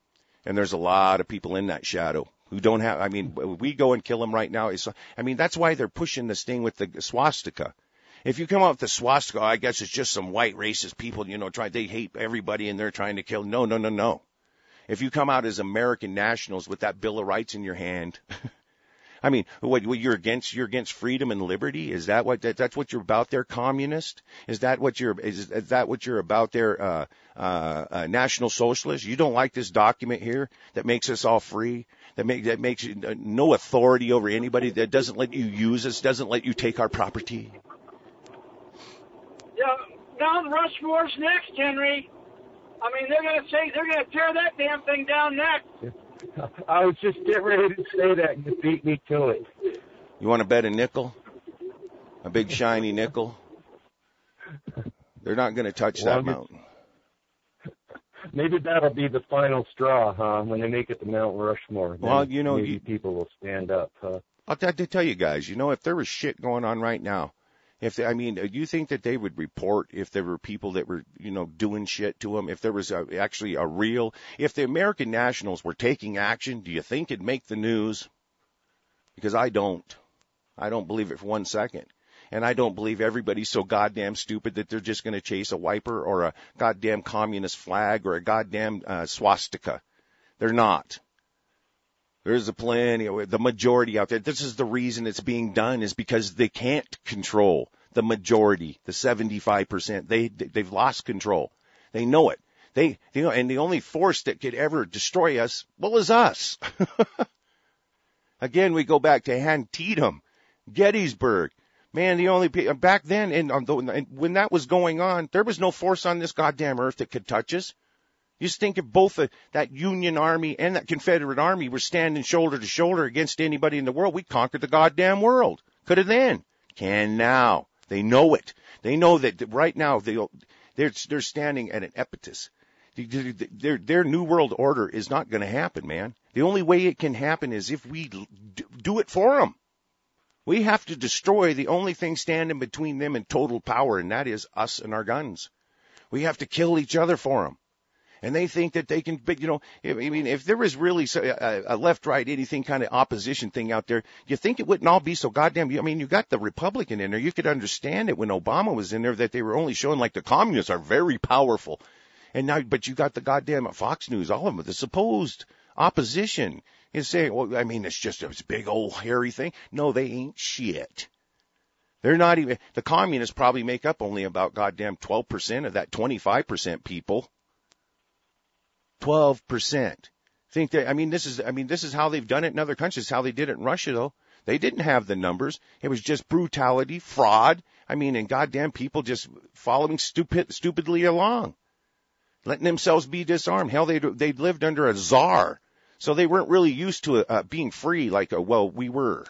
And there's a lot of people in that shadow who don't have, I mean, we go and kill them right now. It's, I mean, that's why they're pushing this thing with the swastika. If you come up with the swastika, I guess it's just some white racist people, you know, try, they hate everybody and they're trying to kill. No, no, no, no. If you come out as American nationals with that Bill of Rights in your hand, I mean, what, what you're against, you're against freedom and liberty? Is that what, that, that's what you're about there, communist? Is that what you're, is, is that what you're about there, uh, uh, uh, national socialist? You don't like this document here that makes us all free, that make, that makes you uh, no authority over anybody, that doesn't let you use us, doesn't let you take our property? Yeah, Mount Rushmore's next, Henry. I mean, they're going to say, they're going to tear that damn thing down next. I was just getting ready to say that, and you beat me to it. You want to bet a nickel? A big shiny nickel? They're not going to touch well, that mountain. Maybe that'll be the final straw, huh? When they make it to Mount Rushmore. Well, you know, maybe you, people will stand up, huh? I'll have to tell you guys, you know, if there was shit going on right now, if they, I mean, do you think that they would report if there were people that were, you know, doing shit to them? If there was a, actually a real, if the American nationals were taking action, do you think it'd make the news? Because I don't. I don't believe it for one second. And I don't believe everybody's so goddamn stupid that they're just going to chase a wiper or a goddamn communist flag or a goddamn uh, swastika. They're not. There's a plenty, the majority out there. This is the reason it's being done, is because they can't control the majority, the seventy-five percent. They, they've lost control. They know it. They, you know, and the only force that could ever destroy us, well, is us. Again, we go back to Antietam, Gettysburg. Man, the only, back then, and, and when that was going on, there was no force on this goddamn earth that could touch us. You just think if both the, that Union Army and that Confederate Army were standing shoulder to shoulder against anybody in the world, we'd conquer the goddamn world. Could have then. Can now. They know it. They know that right now they, they're, they're standing at an epictus. Their, their new world order is not going to happen, man. The only way it can happen is if we do it for them. We have to destroy the only thing standing between them and total power, and that is us and our guns. We have to kill each other for them. And they think that they can, you know, I mean, if there was really a left, right, anything kind of opposition thing out there, you think it wouldn't all be so goddamn, I mean, you got the Republican in there. You could understand it when Obama was in there, that they were only showing like the communists are very powerful. And now, but you got the goddamn Fox News, all of them, the supposed opposition is saying, well, I mean, it's just a big old hairy thing. No, they ain't shit. They're not even, the communists probably make up only about goddamn twelve percent of that twenty-five percent people. twelve percent. Think that, I mean, this is, I mean, this is how they've done it in other countries, how they did it in Russia, though. They didn't have the numbers. It was just brutality, fraud. I mean, and goddamn people just following stupid, stupidly along, letting themselves be disarmed. Hell, they they lived under a czar, so they weren't really used to uh, being free like, a, well, we were.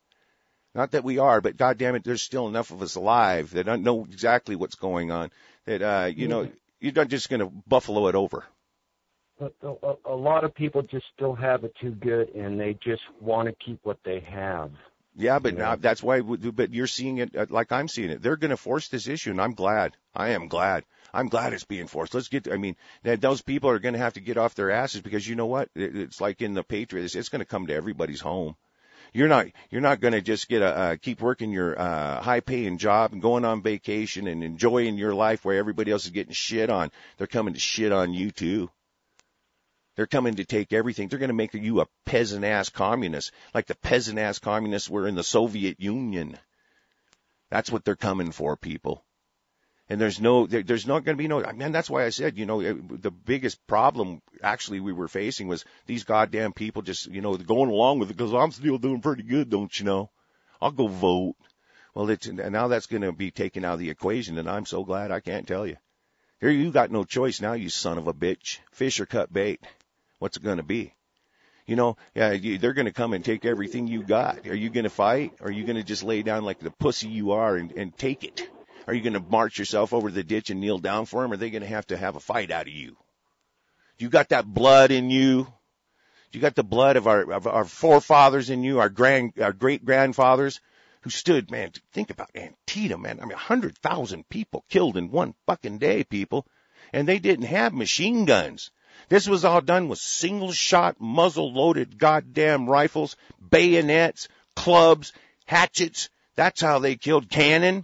Not that we are, but goddamn it, there's still enough of us alive that don't know exactly what's going on. That uh, you know, you're not just going to buffalo it over. But a, a lot of people just still have it too good, and they just want to keep what they have. Yeah, but now that's why. But you're seeing it like I'm seeing it. They're going to force this issue, and I'm glad. I am glad. I'm glad it's being forced. Let's get. I mean, those people are going to have to get off their asses, because you know what? It's like in the Patriots. It's going to come to everybody's home. You're not. You're not going to just get a uh, keep working your uh, high-paying job and going on vacation and enjoying your life where everybody else is getting shit on. They're coming to shit on you too. They're coming to take everything. They're going to make you a peasant-ass communist, like the peasant-ass communists were in the Soviet Union. That's what they're coming for, people. And there's no, there, there's not going to be no, I mean, that's why I said, you know, it, the biggest problem actually we were facing was these goddamn people just, you know, going along with it because I'm still doing pretty good, don't you know? I'll go vote. Well, it's, and now that's going to be taken out of the equation, and I'm so glad I can't tell you. Here, you got no choice now, you son of a bitch. Fish or cut bait. What's it going to be? You know, yeah, you, they're going to come and take everything you got. Are you going to fight? Or are you going to just lay down like the pussy you are and, and take it? Are you going to march yourself over the ditch and kneel down for them? Or are they going to have to have a fight out of you? You got that blood in you. You got the blood of our, of our forefathers in you, our grand, our great grandfathers who stood, man, think about Antietam, man. I mean, a hundred thousand people killed in one fucking day, people. And they didn't have machine guns. This was all done with single-shot, muzzle-loaded goddamn rifles, bayonets, clubs, hatchets. That's how they killed Cannon.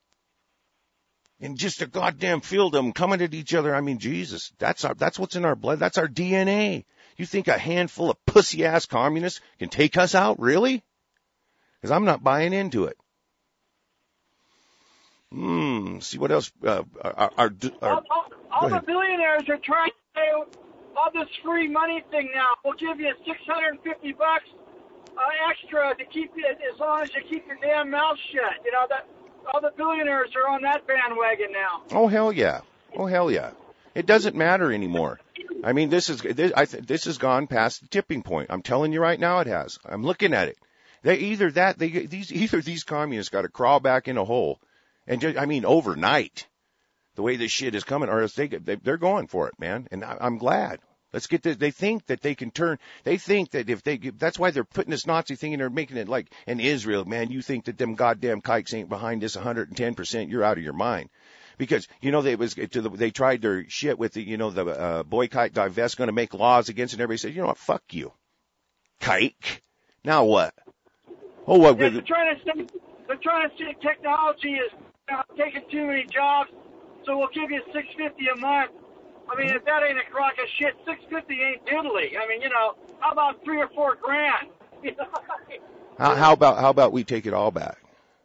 In just a goddamn field of them coming at each other. I mean, Jesus, that's our, that's what's in our blood. That's our D N A. You think a handful of pussy-ass communists can take us out? Really? Because I'm not buying into it. Hmm. See what else? Uh, our, our, our, all all, all the billionaires are trying to say all this free money thing now. We'll give you six hundred fifty bucks uh, extra to keep you as long as you keep your damn mouth shut. You know that. All the billionaires are on that bandwagon now. Oh, hell yeah. Oh, hell yeah. It doesn't matter anymore. I mean, this is this, I th- this has gone past the tipping point. I'm telling you right now it has. I'm looking at it. They either that they these either these communists got to crawl back in a hole and just, I mean overnight the way this shit is coming, or else they, they they're going for it, man. And I, I'm glad. Let's get this. They think that they can turn, they think that if they, that's why they're putting this Nazi thing and they're making it like, in Israel, man, you think that them goddamn kikes ain't behind this one hundred ten percent, you're out of your mind. Because, you know, they was, to the, they tried their shit with the, you know, the, uh, boycott, divest, gonna make laws against it, and everybody said, you know what, fuck you. Kike. Now what? Oh, what? Yeah, they're trying to say, they're trying to say technology is uh, taking too many jobs, so we'll give you six hundred fifty dollars a month. I mean, if that ain't a crock of shit, six hundred fifty dollars ain't diddly. I mean, you know, how about three or four grand? how, how about how about we take it all back?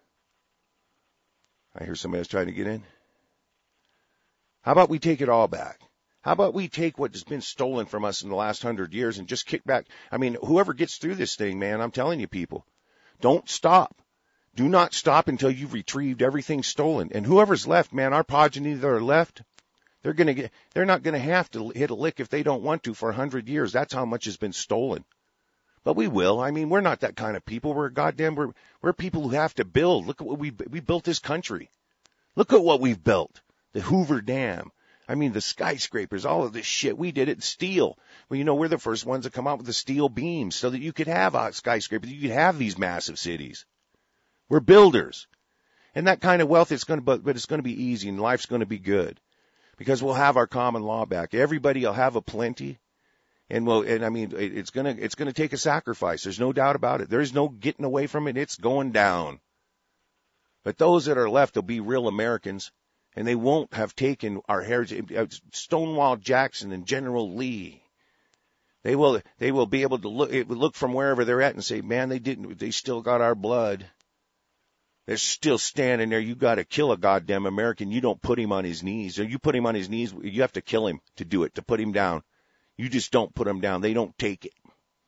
I hear somebody else trying to get in. How about we take it all back? How about we take what has been stolen from us in the last hundred years and just kick back? I mean, whoever gets through this thing, man, I'm telling you, people, don't stop. Do not stop until you've retrieved everything stolen. And whoever's left, man, our progeny that are left, They're gonna get. They're not gonna have to hit a lick if they don't want to for a hundred years. That's how much has been stolen. But we will. I mean, we're not that kind of people. We're goddamn. We're we're people who have to build. Look at what we we built this country. Look at what we've built. The Hoover Dam. I mean, the skyscrapers. All of this shit. We did it in steel. Well, you know, we're the first ones to come out with the steel beams so that you could have a skyscraper. You could have these massive cities. We're builders, and that kind of wealth. It's gonna, but but it's gonna be easy, and life's gonna be good. Because we'll have our common law back. Everybody will have a plenty. And we'll, and I mean, it's gonna, it's gonna take a sacrifice. There's no doubt about it. There's no getting away from it. It's going down. But those that are left will be real Americans, and they won't have taken our heritage. Stonewall Jackson and General Lee. They will, they will be able to look, look from wherever they're at and say, man, they didn't, they still got our blood. They're still standing there. You got to kill a goddamn American. You don't put him on his knees. Or you put him on his knees, you have to kill him to do it, to put him down. You just don't put him down. They don't take it.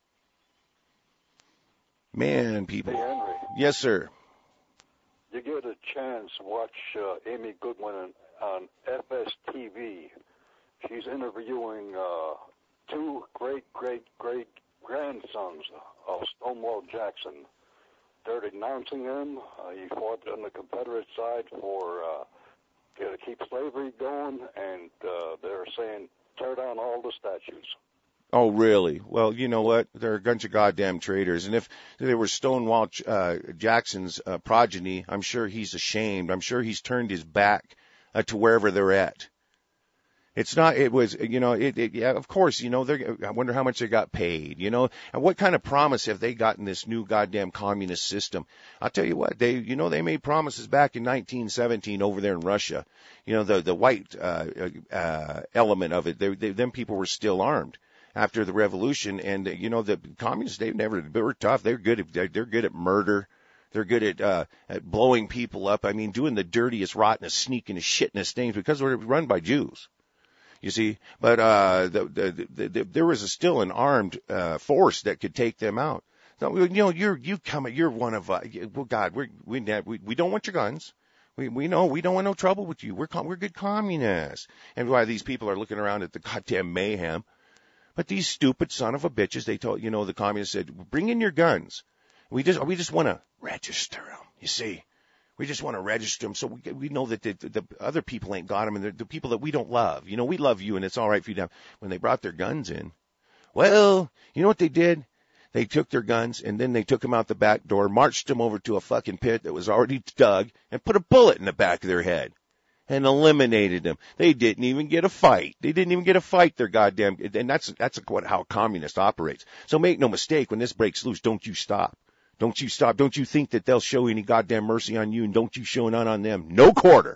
Man, people. Hey, Henry. Yes, sir. You get a chance to watch uh, Amy Goodwin on, on F S T V. She's interviewing uh, two great, great, great grandsons of Stonewall Jackson. They're denouncing him. Uh, he fought on the Confederate side for uh, to keep slavery going, and uh, they're saying tear down all the statues. Oh, really? Well, you know what? They're a bunch of goddamn traitors. And if they were Stonewall uh, Jackson's uh, progeny, I'm sure he's ashamed. I'm sure he's turned his back uh, to wherever they're at. It's not, it was, you know, it, it, yeah, of course, you know, they're, I wonder how much they got paid, you know, and what kind of promise have they gotten this new goddamn communist system? I'll tell you what, they, you know, they made promises back in nineteen seventeen over there in Russia. You know, the, the white, uh, uh, element of it, they, they, them people were still armed after the revolution. And, you know, the communists, they've never, they were tough. They're good at, they're good at murder. They're good at, uh, at blowing people up. I mean, doing the dirtiest, rottenest, sneakingest, shitness things because we're run by Jews. You see, but uh, the, the, the, the, there was a, still an armed uh, force that could take them out. So, you know, you're you come, you're one of uh, well, God, we're, we we we don't want your guns. We we know we don't want no trouble with you. We're we're good communists, and why these people are looking around at the goddamn mayhem. But these stupid son of a bitches, they told you know the communists said, bring in your guns. We just we just want to register them. You see. We just want to register them so we, we know that the, the, the other people ain't got them and the people that we don't love. You know, we love you and it's all right for you to have. When they brought their guns in, well, you know what they did? They took their guns and then they took them out the back door, marched them over to a fucking pit that was already dug and put a bullet in the back of their head. and eliminated them. They didn't even get a fight. They didn't even get a fight, their goddamn, and that's, that's what, how a communist operates. So make no mistake, when this breaks loose, don't you stop. Don't you stop. Don't you think that they'll show any goddamn mercy on you, and don't you show none on them. No quarter.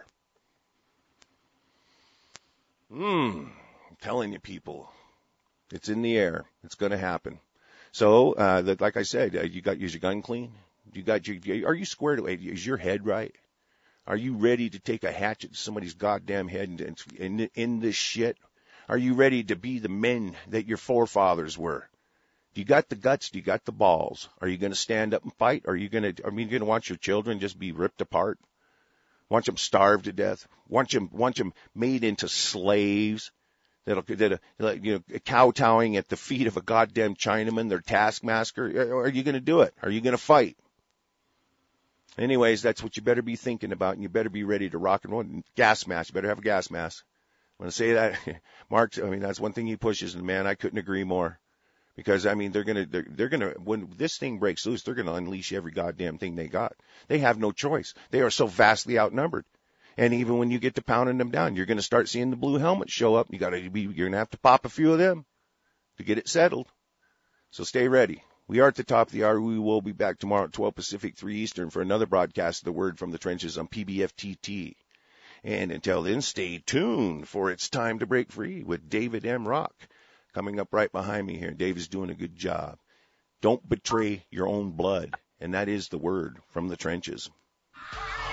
Hmm. I'm telling you, people, it's in the air. It's going to happen. So, uh, that, like I said, uh, you got, is your gun clean? You got your, are you squared away? Is your head right? Are you ready to take a hatchet to somebody's goddamn head and, and in, in this shit? Are you ready to be the men that your forefathers were? Do you got the guts? Do you got the balls? Are you going to stand up and fight? Are you going to, I mean, you're going to watch your children just be ripped apart? Want them starved to death? Want them, want them made into slaves that'll, that, like, you know, kowtowing at the feet of a goddamn Chinaman, their taskmaster? Are you going to do it? Are you going to fight? Anyways, that's what you better be thinking about, and you better be ready to rock and roll. Gas mask. You better have a gas mask. When I say that, Mark, I mean, that's one thing he pushes, and man, I couldn't agree more. Because, I mean, they're gonna, they're, they're gonna, when this thing breaks loose, they're gonna unleash every goddamn thing they got. They have no choice. They are so vastly outnumbered. And even when you get to pounding them down, you're gonna start seeing the blue helmets show up. You gotta be, you're gonna have to pop a few of them to get it settled. So stay ready. We are at the top of the hour. We will be back tomorrow at twelve Pacific, three Eastern for another broadcast of the Word from the Trenches on P B F T T. And until then, stay tuned for It's Time to Break Free with David M. Rock coming up right behind me here. Dave is doing a good job. Don't betray your own blood. And that is the Word from the Trenches.